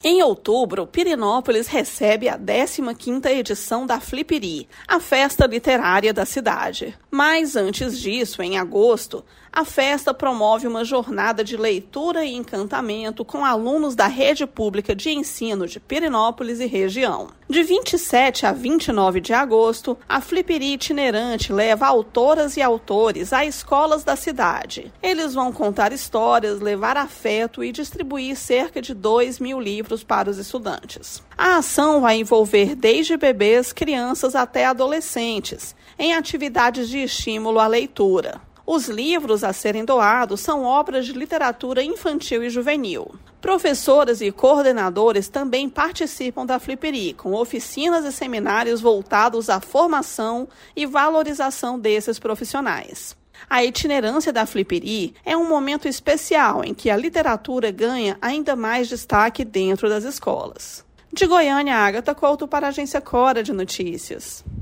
Em outubro, Pirenópolis recebe a 15ª edição da Flipiri, a festa literária da cidade. Mas antes disso, em agosto, a festa promove uma jornada de leitura e encantamento com alunos da rede pública de ensino de Pirenópolis e região. De 27 a 29 de agosto, a Flipiri itinerante leva autoras e autores a escolas da cidade. Eles vão contar histórias, levar afeto e distribuir cerca de 2.000 livros para os estudantes. A ação vai envolver desde bebês, crianças até adolescentes, em atividades de estímulo à leitura. Os livros a serem doados são obras de literatura infantil e juvenil. Professoras e coordenadores também participam da Flipiri, com oficinas e seminários voltados à formação e valorização desses profissionais. A itinerância da Flipiri é um momento especial em que a literatura ganha ainda mais destaque dentro das escolas. De Goiânia, Agatha Couto para a Agência Cora de Notícias.